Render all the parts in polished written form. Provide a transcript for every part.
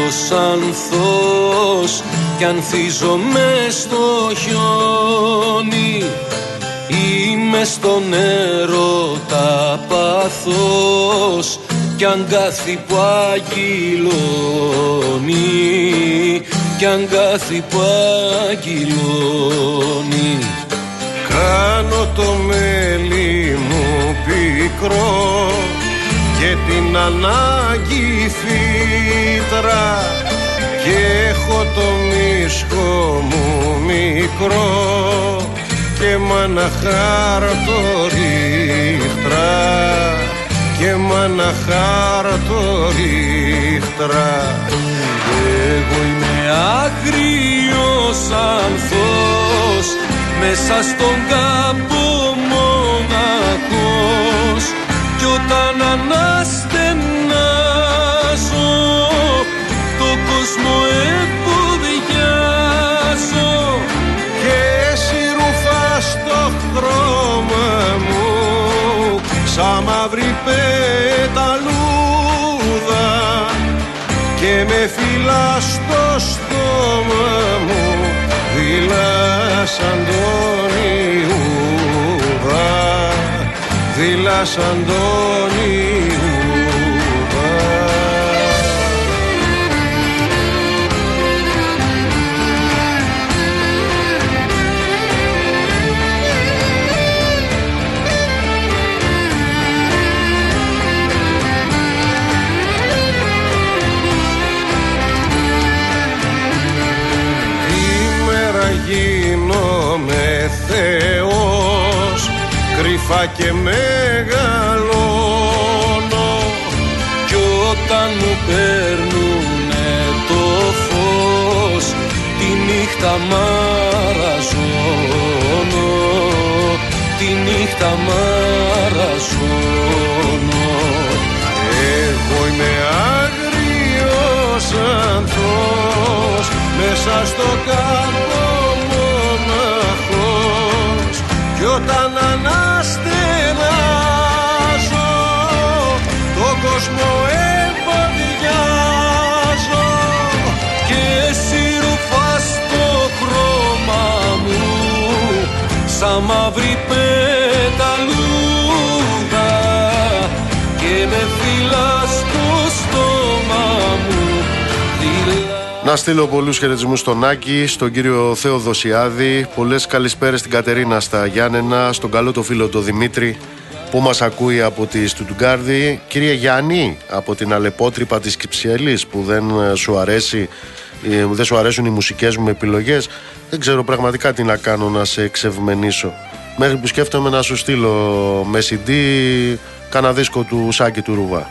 άγριος ανθός κι ανθίζω μες στο χιόνι. Είμαι στον έρωτα παθός κι αγκάθι που αγγυλώνει, κι αγκάθι που αγγυλώνει. Κάνω το μέλι μου πικρό και την ανάγκη φύτρα και έχω το μίσχο μου μικρό και μ' αναχάρτω ρίχτρα, και μ' αναχάρτω ρίχτρα. Εγώ είμαι άγριος ανθός μέσα στον κάμπο μοναχός, κι όταν αναστενάζω το κόσμο εμποδιάζω. Και εσύ ρουφάς το χρώμα μου σαν μαύρη πεταλούδα και με φυλάς στο στόμα μου δειλά σαν τον Ιούδα, δειλά σαν τον Ιούδα. Γίνομαι Θεός, κρυφά και μεγαλώνω, κι όταν μου παίρνουνε το φως τη νύχτα μαραζώνω, τη νύχτα μαραζώνω. Εγώ είμαι άγριος ανθός μέσα στο κάμπο μοναχός, κι όταν αναστενάζω το κόσμο εμποδιάζω. Και εσύ ρουφάς το χρώμα μου σαν μαύρη πεταλούδα και με φυλάς στο στόμα μου. Να στείλω πολλούς χαιρετισμούς στον Άκη, στον κύριο Θεοδοσιάδη. Πολλές καλησπέρες στην Κατερίνα στα Γιάννενα, στον καλό το φίλο το Δημήτρη που μας ακούει από τη Στουτγκάρδη. Κύριε Γιάννη, από την Αλεπότρυπα της Κυψέλης που δεν σου αρέσουν οι μουσικές μου επιλογές, δεν ξέρω πραγματικά τι να κάνω να σε εξευμενήσω. Μέχρι που σκέφτομαι να σου στείλω με CD κάνα δίσκο του Σάκη του Ρουβά.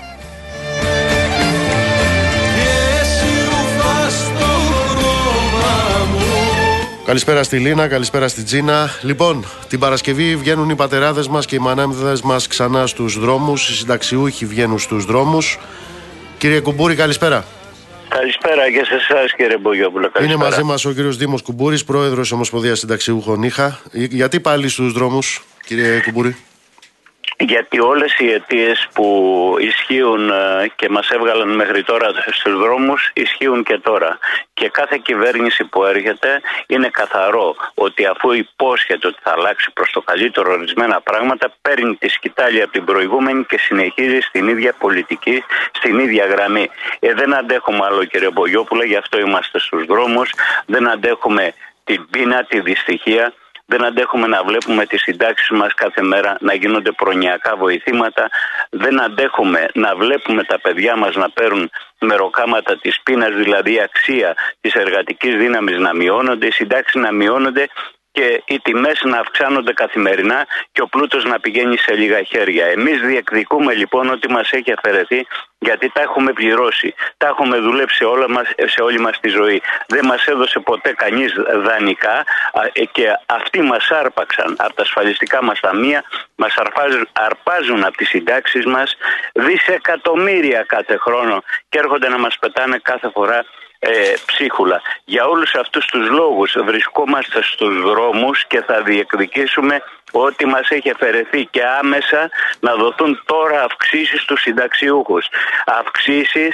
Καλησπέρα στη Λίνα, καλησπέρα στη Τζίνα. Λοιπόν, την Παρασκευή βγαίνουν οι πατεράδες μας και οι μανάμιδες μας ξανά στους δρόμους. Οι συνταξιούχοι βγαίνουν στους δρόμους. Κύριε Κουμπούρη, καλησπέρα. Καλησπέρα και σε εσάς, κύριε Μπογιόπουλο. Είναι μαζί μας ο κύριος Δήμος Κουμπούρης, πρόεδρος Ομοσπονδίας Συνταξιούχων ΙΧΑ. Γιατί πάλι στους δρόμους, κύριε Κουμπούρη? Γιατί όλες οι αιτίες που ισχύουν και μας έβγαλαν μέχρι τώρα στους δρόμους ισχύουν και τώρα. Και κάθε κυβέρνηση που έρχεται είναι καθαρό ότι αφού υπόσχεται ότι θα αλλάξει προς το καλύτερο ορισμένα πράγματα, παίρνει τη σκητάλη από την προηγούμενη και συνεχίζει στην ίδια πολιτική, στην ίδια γραμμή. Δεν αντέχουμε άλλο, κύριε Μπογιόπουλο, γι' αυτό είμαστε στους δρόμους. Δεν αντέχουμε την πείνα, τη δυστυχία. Δεν αντέχουμε να βλέπουμε τις συντάξεις μας κάθε μέρα να γίνονται προνοιακά βοηθήματα. Δεν αντέχουμε να βλέπουμε τα παιδιά μας να παίρνουν μεροκάματα της πείνας, δηλαδή η αξία της εργατικής δύναμης να μειώνονται, οι συντάξεις να μειώνονται και οι τιμές να αυξάνονται καθημερινά και ο πλούτος να πηγαίνει σε λίγα χέρια. Εμείς διεκδικούμε λοιπόν ότι μας έχει αφαιρεθεί, γιατί τα έχουμε πληρώσει. Τα έχουμε δουλέψει σε όλη μας τη ζωή. Δεν μας έδωσε ποτέ κανείς δανεικά και αυτοί μας άρπαξαν από τα ασφαλιστικά μας ταμεία, μας αρπάζουν από τις συντάξεις μας δισεκατομμύρια κάθε χρόνο και έρχονται να μας πετάνε κάθε φορά ψίχουλα. Για όλους αυτούς τους λόγους βρισκόμαστε στους δρόμους και θα διεκδικήσουμε ότι μας έχει αφαιρεθεί και άμεσα να δοθούν τώρα αυξήσεις στους συνταξιούχους. Αυξήσεις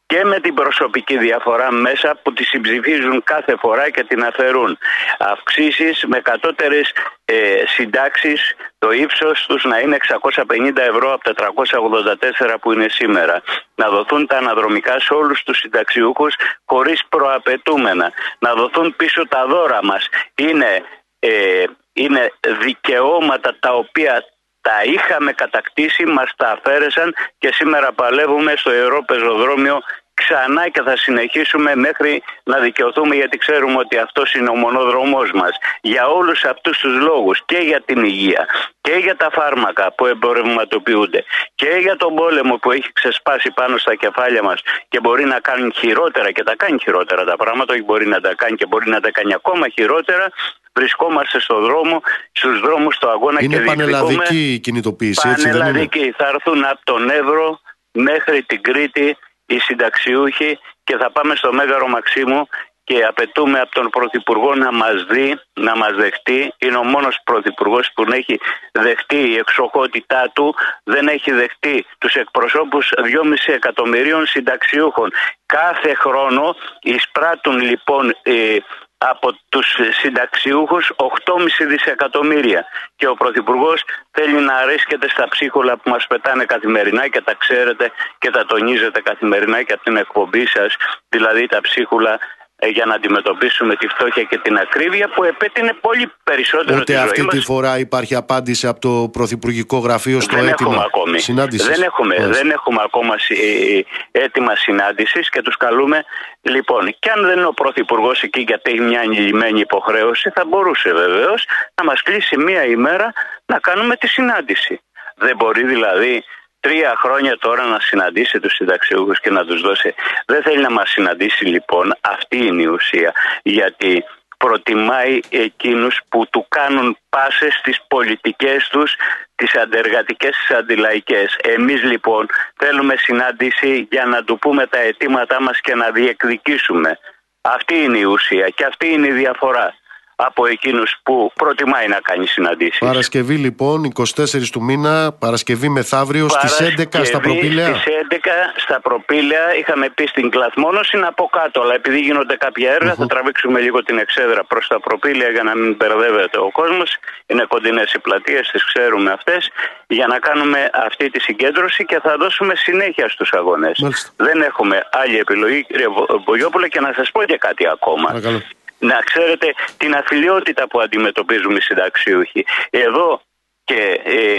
και με την προσωπική διαφορά μέσα που τη συμψηφίζουν κάθε φορά και την αφαιρούν. Αυξήσεις με κατώτερες συντάξεις, το ύψος τους να είναι 650 ευρώ από τα 384 που είναι σήμερα. Να δοθούν τα αναδρομικά σε όλους τους συνταξιούχους χωρίς προαπαιτούμενα. Να δοθούν πίσω τα δώρα μας. Είναι δικαιώματα τα οποία τα είχαμε κατακτήσει, μας τα αφαίρεσαν και σήμερα παλεύουμε στο ιερό πεζοδρόμιο ξανά και θα συνεχίσουμε μέχρι να δικαιωθούμε, γιατί ξέρουμε ότι αυτός είναι ο μονόδρομός μας. Για όλους αυτούς τους λόγους, και για την υγεία και για τα φάρμακα που εμπορευματοποιούνται και για τον πόλεμο που έχει ξεσπάσει πάνω στα κεφάλια μας και μπορεί να κάνει χειρότερα και τα κάνει χειρότερα τα πράγματα, όχι μπορεί να τα κάνει και μπορεί να τα κάνει ακόμα χειρότερα, βρισκόμαστε στο δρόμο, στους δρόμους, στο αγώνα. Είναι και πανελλαδική η κινητοποίηση, έτσι δεν είναι? Πανελλαδική. Θα έρθουν από τον Εύρο μέχρι την Κρήτη οι συνταξιούχοι και θα πάμε στο Μέγαρο Μαξίμου και απαιτούμε από τον Πρωθυπουργό να μας δει, να μας δεχτεί. Είναι ο μόνος Πρωθυπουργός που έχει δεχτεί η εξοχότητά του, δεν έχει δεχτεί τους εκπροσώπους 2,5 εκατομμυρίων συνταξιούχων. Κάθε χρόνο εισπράττουν λοιπόν από τους συνταξιούχους 8,5 δισεκατομμύρια και ο Πρωθυπουργός θέλει να αρέσκεται στα ψίχουλα που μας πετάνε καθημερινά και τα ξέρετε και τα τονίζετε καθημερινά και από την εκπομπή σας, δηλαδή τα ψίχουλα για να αντιμετωπίσουμε τη φτώχεια και την ακρίβεια που επέτεινε πολύ περισσότερο Ούτε τη ζωή αυτή μας. τη φορά υπάρχει απάντηση από το Πρωθυπουργικό Γραφείο στο αίτημα συνάντησης? Δεν έχουμε ακόμα αίτημα συνάντησης και τους καλούμε. Λοιπόν, και αν δεν είναι ο Πρωθυπουργός εκεί γιατί έχει μια ανηλυμένη υποχρέωση, θα μπορούσε βεβαίως να μας κλείσει μία ημέρα να κάνουμε τη συνάντηση. Δεν μπορεί δηλαδή 3 χρόνια τώρα να συναντήσει τους συνταξιούχους και να τους δώσει? Δεν θέλει να μας συναντήσει λοιπόν, αυτή είναι η ουσία, γιατί προτιμάει εκείνους που του κάνουν πάσες στις πολιτικές τους, τις αντεργατικές, τις αντιλαϊκές. Εμείς λοιπόν θέλουμε συνάντηση για να του πούμε τα αιτήματά μας και να διεκδικήσουμε. Αυτή είναι η ουσία και αυτή είναι η διαφορά από εκείνους που προτιμάει να κάνει συναντήσεις. Παρασκευή λοιπόν, 24 του μήνα, Παρασκευή μεθαύριο στις 11 στα Προπήλαια. Στις 11 στα Προπήλαια, είχαμε πει στην Κλαθμόνωση να πω κάτω, αλλά επειδή γίνονται κάποια έργα θα τραβήξουμε λίγο την εξέδρα προς τα Προπήλαια για να μην μπερδεύεται ο κόσμος. Είναι κοντινές οι πλατείες, τις ξέρουμε αυτές, για να κάνουμε αυτή τη συγκέντρωση και θα δώσουμε συνέχεια στους αγώνες. Μάλιστα. Δεν έχουμε άλλη επιλογή, κύριε Μπογιόπουλε, και να σας πω και κάτι ακόμα. Παρακαλώ. Να ξέρετε την αθλιότητα που αντιμετωπίζουν οι συνταξιούχοι. Εδώ και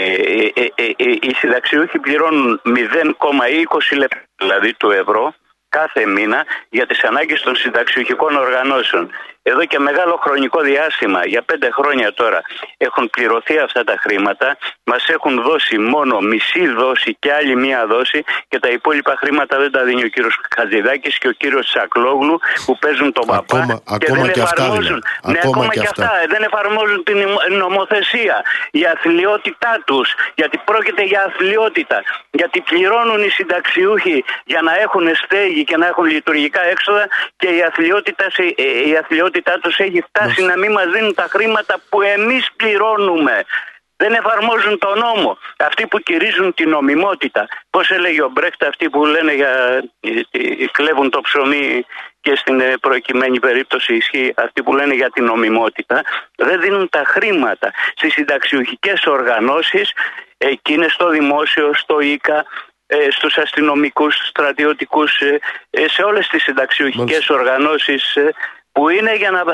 οι συνταξιούχοι πληρώνουν 0,20 λεπτά δηλαδή του ευρώ κάθε μήνα για τις ανάγκες των συνταξιούχικών οργανώσεων. Εδώ και μεγάλο χρονικό διάστημα, για 5 χρόνια τώρα, έχουν πληρωθεί αυτά τα χρήματα. Μας έχουν δώσει μόνο μισή δόση και άλλη μία δόση και τα υπόλοιπα χρήματα δεν τα δίνει ο κύριος Χατζηδάκης και ο κύριος Τσακλόγλου που παίζουν τον παπά και δεν εφαρμόζουν. Ακόμα και αυτά. Δεν εφαρμόζουν την νομοθεσία. Η αθλιότητά τους, γιατί πρόκειται για αθλιότητα. Γιατί πληρώνουν οι συνταξιούχοι για να έχουν στέγη και να έχουν λειτουργικά έξοδα και η αθλιότητά τους έχει φτάσει να μην μας δίνουν τα χρήματα που εμείς πληρώνουμε. Δεν εφαρμόζουν τον νόμο. Αυτοί που κηρύζουν την νομιμότητα, πώς έλεγε ο Μπρέχτ, αυτοί που λένε κλέβουν το ψωμί και στην προκειμένη περίπτωση ισχύει, αυτοί που λένε για την νομιμότητα, δεν δίνουν τα χρήματα στις συνταξιουχικές οργανώσεις, εκείνες στο δημόσιο, στο ΙΚΑ, στους αστυνομικούς, στους στρατιωτικούς, σε όλες τις συνταξιουχικές οργανώσεις που είναι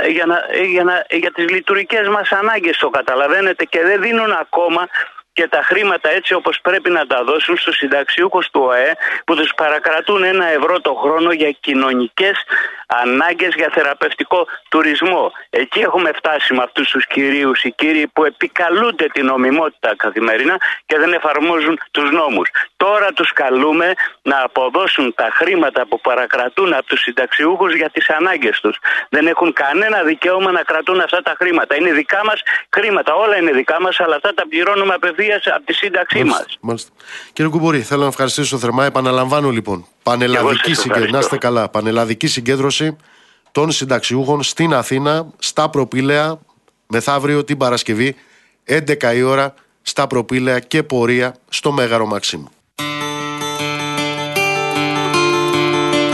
για τις λειτουργικές μας ανάγκες, το καταλαβαίνετε, και δεν δίνουν ακόμα και τα χρήματα έτσι όπως πρέπει να τα δώσουν στους συνταξιούχους του ΟΑΕ που τους παρακρατούν 1 ευρώ το χρόνο για κοινωνικές ανάγκες, για θεραπευτικό τουρισμό. Εκεί έχουμε φτάσει με αυτούς τους κυρίους, οι κύριοι που επικαλούνται την νομιμότητα καθημερινά και δεν εφαρμόζουν τους νόμους. Τώρα τους καλούμε να αποδώσουν τα χρήματα που παρακρατούν από τους συνταξιούχους για τις ανάγκες τους. Δεν έχουν κανένα δικαίωμα να κρατούν αυτά τα χρήματα. Είναι δικά μας χρήματα, όλα είναι δικά μας, αλλά αυτά τα πληρώνουμε απευθείας από τη σύνταξή μας. Μάλιστα. Κύριε Κουμπούρη, θέλω να ευχαριστήσω θερμά. Επαναλαμβάνω λοιπόν, πανελλαδική συγκέντρωση, να είστε καλά, πανελλαδική συγκέντρωση των συνταξιούχων στην Αθήνα, στα Προπήλαια, μεθαύριο την Παρασκευή, 11 η ώρα, στα Προπήλαια και πορεία στο Μέγαρο Μαξίμου.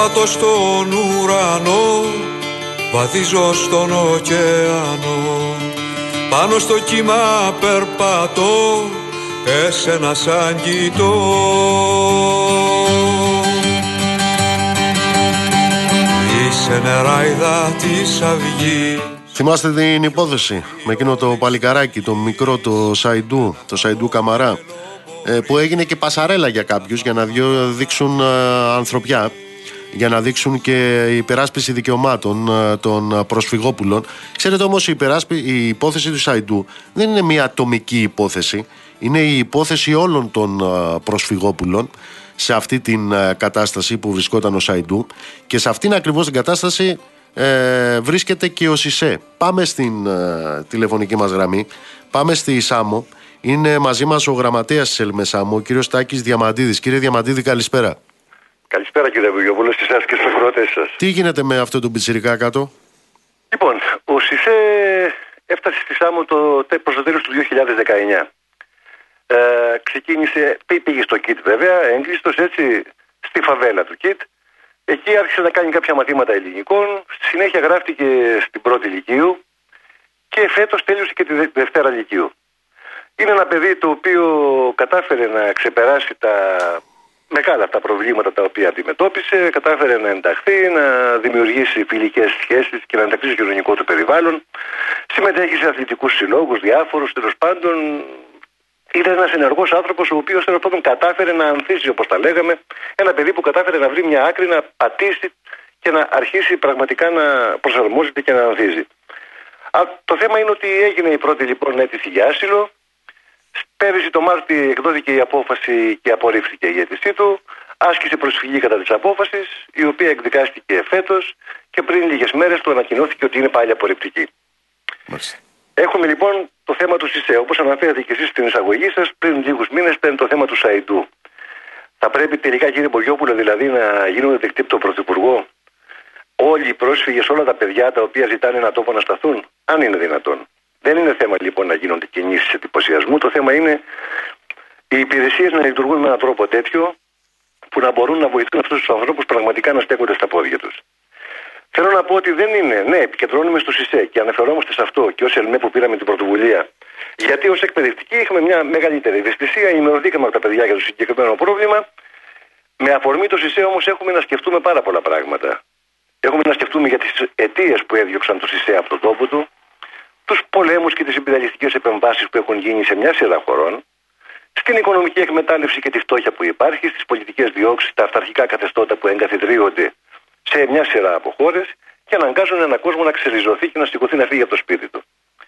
Περπατώ στον ουρανό, βαδίζω στον ωκεανό. Πάνω στο κύμα περπατώ, εσένα σαν κοιτώ. Είσαι νεράιδα της αυγής. Θυμάστε την υπόθεση με εκείνο το παλικαράκι, το μικρό, το Σαϊντού Καμαρά, που έγινε και πασαρέλα για κάποιους για να δείξουν ανθρωπιά, για να δείξουν και η υπεράσπιση δικαιωμάτων των προσφυγόπουλων. Ξέρετε όμως, η υπόθεση του Σαϊντού δεν είναι μια ατομική υπόθεση, είναι η υπόθεση όλων των προσφυγόπουλων σε αυτή την κατάσταση που βρισκόταν ο Σαϊντού, και σε αυτήν ακριβώς την κατάσταση βρίσκεται και ο ΣΥΣΕ. Πάμε στην τηλεφωνική μας γραμμή, πάμε στη Σάμο. Είναι μαζί μας ο γραμματέας της Ελμεσάμο, ο κύριος Τάκης Διαμαντίδης. Κύριε Διαμαντίδη, καλησπέρα. Καλησπέρα κύριε Βουγιοπούλου, σε εσάς και στους ακροατές σας. Τι γίνεται με αυτό το πιτσιρικά κάτω? Λοιπόν, ο ΣΥΣΕ έφτασε στη Σάμο προς το τέλος του 2019. Ξεκίνησε, πήγε στο ΚΙΤ βέβαια, έγκλειστος έτσι στη φαβέλα του ΚΙΤ. Εκεί άρχισε να κάνει κάποια μαθήματα ελληνικών, στη συνέχεια γράφτηκε στην πρώτη λυκείου και φέτος τέλειωσε και τη δευτέρα λυκείου. Είναι ένα παιδί το οποίο κατάφερε να ξεπεράσει τα μεγάλα αυτά προβλήματα τα οποία αντιμετώπισε, κατάφερε να ενταχθεί, να δημιουργήσει φιλικές σχέσεις και να ενταχθεί στο κοινωνικό του περιβάλλον. Συμμετέχει σε αθλητικούς συλλόγους, διάφορους, τέλος πάντων. Ήταν ένας ενεργός άνθρωπος, ο οποίος τέλος πάντων κατάφερε να ανθίσει, όπως τα λέγαμε. Ένα παιδί που κατάφερε να βρει μια άκρη, να πατήσει και να αρχίσει πραγματικά να προσαρμόζεται και να ανθίζει. Το θέμα είναι ότι έγινε η πρώτη λοιπόν αίτηση για άσυλο. Πέρυσι το Μάρτι εκδόθηκε η απόφαση και απορρίφθηκε η αίτησή του. Άσκησε προσφυγή κατά της απόφασης, η οποία εκδικάστηκε φέτος και πριν λίγες μέρες του ανακοινώθηκε ότι είναι πάλι απορριπτική. Έχουμε λοιπόν το θέμα του ΣΥΣΕ. Όπως αναφέρατε και εσείς στην εισαγωγή σας, πριν λίγους μήνες ήταν το θέμα του Σαϊντού. Θα πρέπει τελικά, κύριε Μπογιόπουλο, δηλαδή να γίνουν δεκτοί από τον Πρωθυπουργό όλοι οι πρόσφυγες, όλα τα παιδιά τα οποία ζητάνε ένα τόπο να σταθούν, αν είναι δυνατόν? Δεν είναι θέμα λοιπόν να γίνονται κινήσεις εντυπωσιασμού. Το θέμα είναι οι υπηρεσίες να λειτουργούν με έναν τρόπο τέτοιο που να μπορούν να βοηθούν αυτούς τους ανθρώπους πραγματικά να στέκονται στα πόδια τους. Θέλω να πω ότι δεν είναι, ναι, επικεντρώνουμε στο ΣΥΣΕ και αναφερόμαστε σε αυτό και ως ΕΛΜΕ που πήραμε την πρωτοβουλία. Γιατί ως εκπαιδευτικοί είχαμε μια μεγαλύτερη ευαισθησία, ενημερωθήκαμε από τα παιδιά για το συγκεκριμένο πρόβλημα. Με αφορμή το ΣΥΣΕ όμως έχουμε να σκεφτούμε πάρα πολλά πράγματα. Έχουμε να σκεφτούμε για τις αιτίες που έδιωξαν το ΣΥΣΕ από τον τόπο του, τους πολέμους και τις imperialιστικές επεμβάσεις που έχουν γίνει σε μια σειρά χωρών, στην οικονομική εκμετάλλευση και τη φτώχεια που υπάρχει, στις πολιτικές διώξεις, τα αυταρχικά καθεστώτα που εγκαθιδρύονται σε μια σειρά από χώρες και αναγκάζουν έναν κόσμο να ξεριζωθεί και να σηκωθεί να φύγει από το σπίτι του.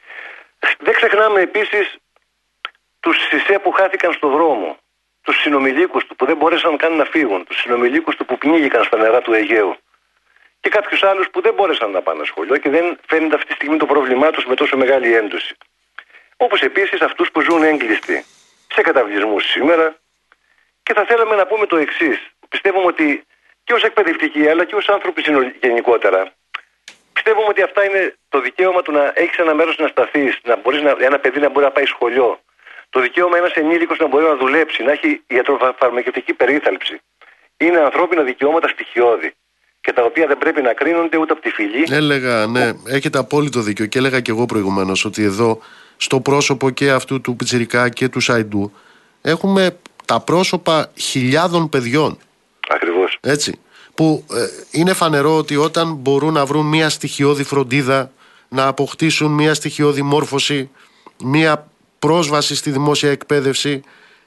Δεν ξεχνάμε επίσης τους ΣΥΣΕ που χάθηκαν στον δρόμο, τους συνομιλίκους του που δεν μπόρεσαν καν να φύγουν, τους συνομιλίκους του που πνίγηκαν στα νερά του Αιγαίου και κάποιους άλλους που δεν μπόρεσαν να πάνε σχολείο και δεν φαίνεται αυτή τη στιγμή το πρόβλημά τους με τόσο μεγάλη έντοση. Όπως επίσης αυτούς που ζουν έγκλειστοι σε καταβλισμούς σήμερα. Και θα θέλαμε να πούμε το εξής. Πιστεύουμε ότι και ως εκπαιδευτικοί αλλά και ως άνθρωποι γενικότερα, πιστεύουμε ότι αυτά είναι το δικαίωμα του να έχεις ένα μέρος να σταθείς, ένα παιδί να μπορεί να πάει σχολείο, το δικαίωμα ένας ενήλικος να μπορεί να δουλέψει, να έχει ιατροφαρμακευτική περίθαλψη. Είναι ανθρώπινα δικαιώματα στοιχειώδη και τα οποία δεν πρέπει να κρίνονται ούτε από τη φυλή. Έλεγα, ναι, έχετε απόλυτο δίκιο και έλεγα και εγώ προηγουμένως ότι εδώ στο πρόσωπο και αυτού του πιτσιρικά και του Σαϊντού έχουμε τα πρόσωπα χιλιάδων παιδιών. Ακριβώς. Έτσι. Που είναι φανερό ότι όταν μπορούν να βρουν μια στοιχειώδη φροντίδα, να αποκτήσουν μια στοιχειώδη μόρφωση, μια πρόσβαση στη δημόσια εκπαίδευση,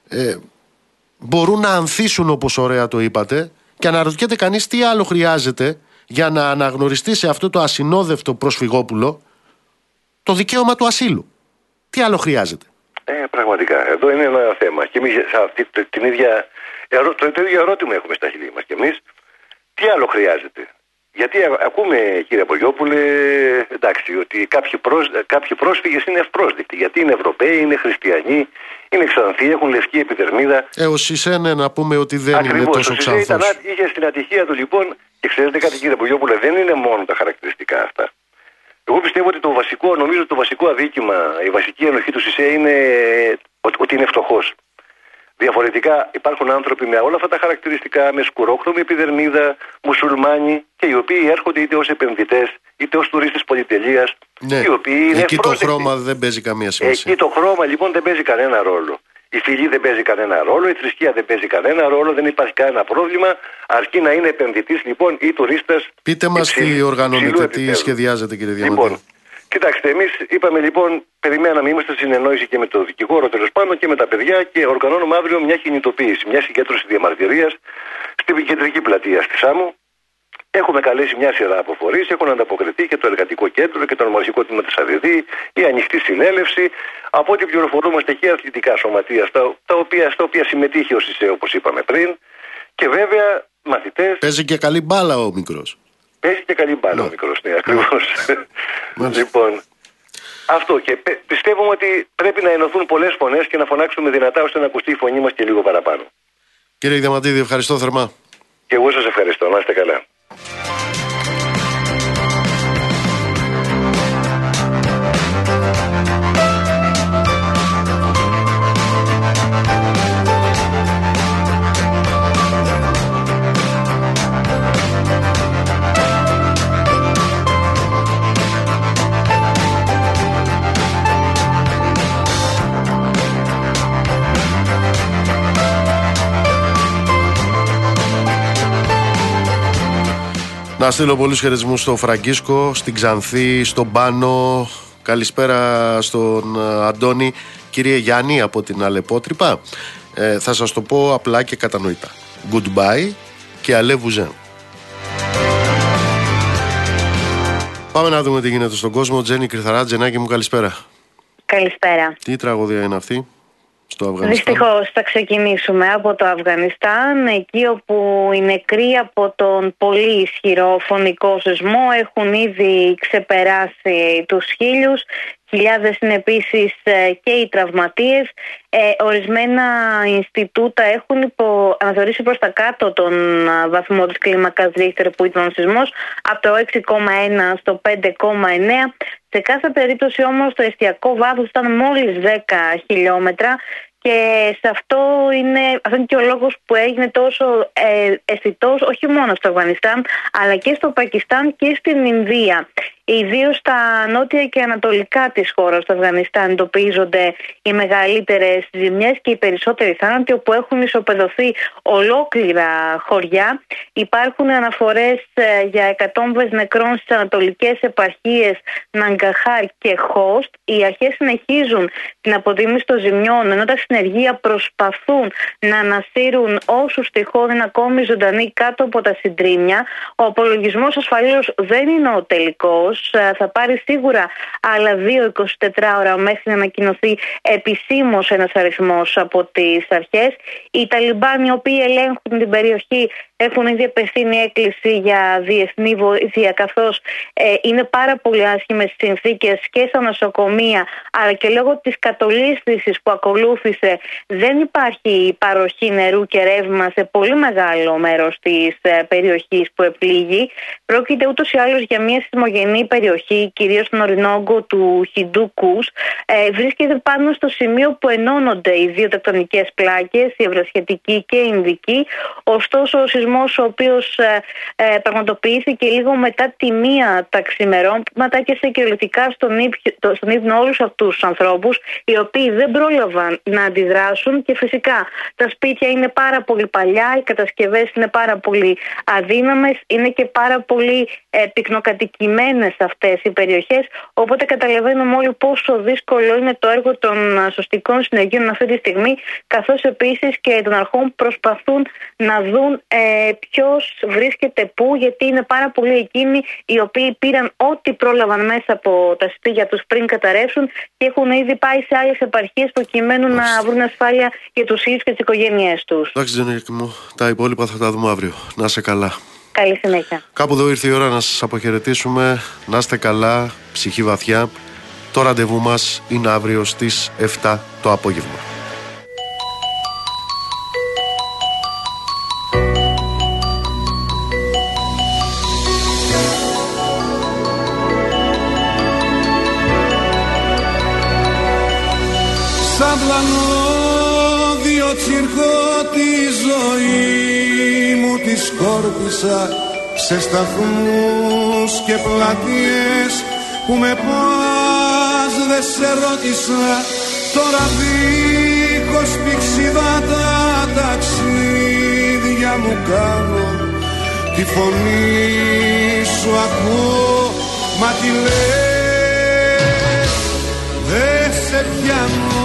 μπορούν να ανθίσουν, όπως ωραία το είπατε, και αναρωτιέται κανείς τι άλλο χρειάζεται για να αναγνωριστεί σε αυτό το ασυνόδευτο προσφυγόπουλο το δικαίωμα του ασύλου. Τι άλλο χρειάζεται? Πραγματικά. Εδώ είναι ένα θέμα. Και εμείς το ίδιο ερώτημα έχουμε στα χείλη μας. Και εμείς τι άλλο χρειάζεται? Γιατί ακούμε, κύριε Πογιόπουλε, εντάξει, ότι κάποιοι πρόσφυγες είναι ευπρόσδεκτοι. Γιατί είναι Ευρωπαίοι, είναι χριστιανοί, είναι ξανθοί, έχουν λευκή επιδερμίδα. Ο ΣΥΣΕ, να πούμε ότι δεν ακριβώς, είναι τόσο ξανθός. Είχε στην ατυχία του λοιπόν, και ξέρετε κάτι, κύριε Πογιόπουλε, δεν είναι μόνο τα χαρακτηριστικά αυτά. Εγώ πιστεύω ότι το βασικό αδίκημα, η βασική ενοχή του ΣΥΣΕ είναι ότι είναι φτωχός. Διαφορετικά υπάρχουν άνθρωποι με όλα αυτά τα χαρακτηριστικά, με σκουρόχρωμη επιδερμίδα, μουσουλμάνοι, και οι οποίοι έρχονται είτε ως επενδυτές είτε ως τουρίστες πολυτελείας. Ναι. Οι οποίοι είναι εκεί ευπρόσδεκτοι. το χρώμα δεν παίζει καμία σημασία. Εκεί το χρώμα λοιπόν δεν παίζει κανένα ρόλο. Η φυλή δεν παίζει κανένα ρόλο, η θρησκεία δεν παίζει κανένα ρόλο, δεν υπάρχει κανένα πρόβλημα, αρκεί να είναι επενδυτής λοιπόν ή τουρίστας. Πείτε μας τι οργανώνετε, τι σχεδιάζετε, κύριε Διαμαντίδη. Λοιπόν, κοιτάξτε, εμείς είπαμε λοιπόν, περιμέναμε, είμαστε στη συνεννόηση και με τον δικηγόρο τέλος πάντων και με τα παιδιά και οργανώνουμε αύριο μια κινητοποίηση, μια συγκέντρωση διαμαρτυρίας στην κεντρική πλατεία στη Σάμο. Έχουμε καλέσει μια σειρά από φορείς, έχουν ανταποκριθεί και το Εργατικό Κέντρο και το Νομαρχικό Τμήμα της ΑΔΔ, η Ανοιχτή Συνέλευση. Από ό,τι πληροφορούμαστε και αθλητικά σωματεία, στα οποία συμμετείχε ο ΣΥΣΕ, όπως είπαμε πριν. Και βέβαια μαθητές. Παίζει και καλή μπάλα ο μικρός. Παίζει και καλή μπάλα ο μικρός, ναι, ακριβώς. Λοιπόν, αυτό, και πιστεύουμε ότι πρέπει να ενωθούν πολλές φωνές και να φωνάξουμε δυνατά ώστε να ακουστεί η φωνή μας και λίγο παραπάνω. Κύριε Διαμαντίδη, ευχαριστώ θερμά. Και εγώ σας ευχαριστώ. Να είστε καλά. Να στείλω πολλούς χαιρετισμούς στο Φραγκίσκο, στην Ξανθή, στον Πάνο. Καλησπέρα στον Αντώνη. Κύριε Γιάννη από την Αλεπότρυπα, θα σας το πω απλά και κατανοητά. Goodbye και allez vous en. Πάμε να δούμε τι γίνεται στον κόσμο. Τζένι Κρυθαρά, Τζενάκη μου, καλησπέρα. Καλησπέρα. Τι τραγωδία είναι αυτή στο Αφγανιστάν? Δυστυχώς θα ξεκινήσουμε από το Αφγανιστάν, εκεί όπου οι νεκροί από τον πολύ ισχυρό φωνικό σεισμό έχουν ήδη ξεπεράσει τους 1.000. Χιλιάδες είναι επίσης και οι τραυματίες. Ορισμένα Ινστιτούτα έχουν αναθεωρήσει προς τα κάτω τον βαθμό της κλίμακας Ρίχτερ που ήταν ο σεισμός, από το 6,1 στο 5,9. Σε κάθε περίπτωση όμως το εστιακό βάθος ήταν μόλις 10 χιλιόμετρα. Και αυτό είναι και ο λόγος που έγινε τόσο αισθητός όχι μόνο στο Αφγανιστάν αλλά και στο Πακιστάν και στην Ινδία. Ιδίως στα νότια και ανατολικά της χώρας, στο Αφγανιστάν, εντοπίζονται οι μεγαλύτερες ζημιές και οι περισσότεροι θάνατοι, όπου έχουν ισοπεδωθεί ολόκληρα χωριά. Υπάρχουν αναφορές για εκατόμβες νεκρών στις ανατολικές επαρχίες Ναγκαχάρ και Χόστ. Οι αρχές συνεχίζουν την αποτίμηση των ζημιών, ενώ τα συνεργεία προσπαθούν να ανασύρουν όσους τυχόν είναι ακόμη ζωντανοί κάτω από τα συντρίμμια. Ο απολογισμός ασφαλώς δεν είναι ο τελικός. Θα πάρει σίγουρα άλλα 2-24 ώρα μέχρι να ανακοινωθεί επισήμως ένας αριθμός από τις αρχές. Οι Ταλιμπάν, οι οποίοι ελέγχουν την περιοχή, έχουν ήδη απευθύνει έκκληση για διεθνή βοήθεια, καθώς είναι πάρα πολύ άσχημες συνθήκες και στα νοσοκομεία, αλλά και λόγω της κατολίσθησης που ακολούθησε δεν υπάρχει παροχή νερού και ρεύμα σε πολύ μεγάλο μέρος της περιοχής που επλήγει. Πρόκειται ούτως ή άλλως για μια σεισμογενή περιοχή, κυρίως στον ορεινόγκο του Χιντού-Κους. Βρίσκεται πάνω στο σημείο που ενώνονται οι δύο τεκτονικές πλάκες, η Ευρασιατική και η Ινδική. Ωστόσο, ο σεισμός, ο οποίος πραγματοποιήθηκε λίγο μετά τη 1 τα ξημερώματα και σε κυριολεκτικά στον ύπνο όλους αυτούς τους ανθρώπους, οι οποίοι δεν πρόλαβαν να αντιδράσουν, και φυσικά τα σπίτια είναι πάρα πολύ παλιά, οι κατασκευές είναι πάρα πολύ αδύναμες, είναι και πάρα πολύ πυκνοκατοικημένες αυτές οι περιοχές, οπότε καταλαβαίνουμε όλοι πόσο δύσκολο είναι το έργο των σωστικών συνεργείων αυτή τη στιγμή, καθώς επίσης και των αρχών προσπαθούν να δουν ποιος βρίσκεται πού, γιατί είναι πάρα πολλοί εκείνοι οι οποίοι πήραν ό,τι πρόλαβαν μέσα από τα σπίτια τους πριν καταρρεύσουν και έχουν ήδη πάει σε άλλες επαρχίες προκειμένου να βρουν ασφάλεια για τους ίδιους και τις οικογένειές τους. Εντάξει, Τζενίκη μου, τα υπόλοιπα θα τα δούμε αύριο. Να είσαι καλά. Καλή συνέχεια. Κάπου εδώ ήρθε η ώρα να σας αποχαιρετήσουμε. Να είστε καλά, ψυχή βαθιά. Το ραντεβού μας είναι αύριο στις 7 το απόγευμα. Σαν πλανόδιο τσιρκό σκόρπισα σε σταθμούς και πλατείες που με πας δεν σε ρώτησα. Τώρα δίχως πηξίδα τα ταξίδια μου κάνω, τη φωνή σου ακούω, μα τι λες δεν σε πιάνω.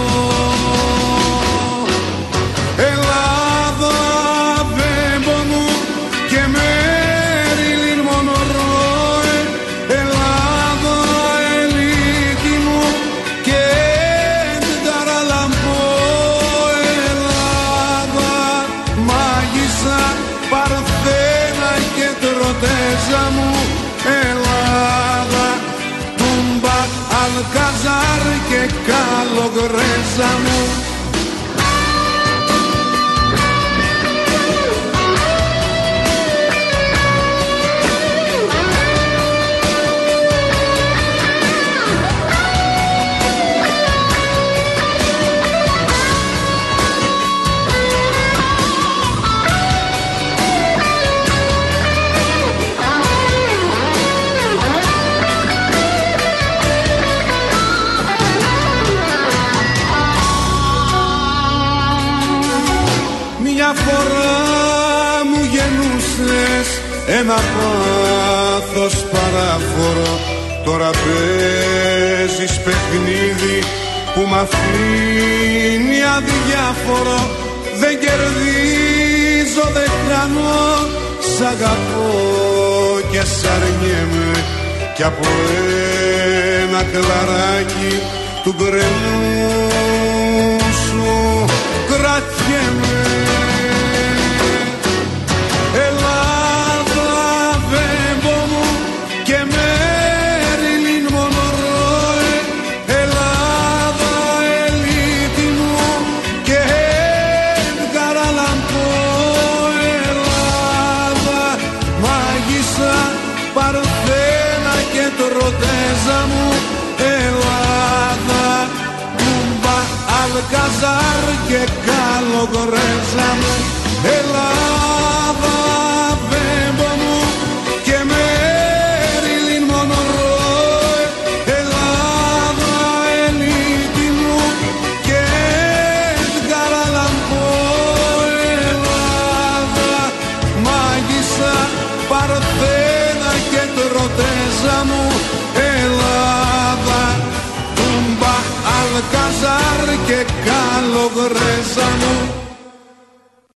Ελλάδα βέμπο μου και Μέριλιν Μονρόε, Ελλάδα ελίτη μου και Έντγαρ Αλαν Πόε, Ελλάδα μάγισσα, Παρθένα και Τροτέζα μου, Ελλάδα Τούμπα, Αλκαζάρ και Καλογρέζα μου. Μια φορά μου γεννούσες ένα πάθος παράφορο, τώρα παίζεις παιχνίδι που μ' αφήνει αδιάφορο. Δεν κερδίζω, δεν χάνω, σ' αγαπώ και σ' αρνιέμαι κι από ένα κλαράκι του γκρεμού σου κρατιέμαι. Ελλάδα βέμπο μου και Μέριλιν Μονρόε, Ελλάδα ελίτη μου και Έντγαρ Αλαν Πόε, Ελλάδα μάγισσα, Παρθένα και Τροτέζα μου, Ελλάδα Τούμπα, Αλκαζάρ και Καλογρέζα μου, Ελλάδα βέμπο μου και Μέριλιν Μονρόε, Ελλάδα ελίτη μου και Έντγαρ Αλαν Πόε, Ελλάδα μάγισσα, Παρθένα και Τροτέζα μου, Ελλάδα Τούμπα, Αλκαζάρ και Καλογρέζα μου.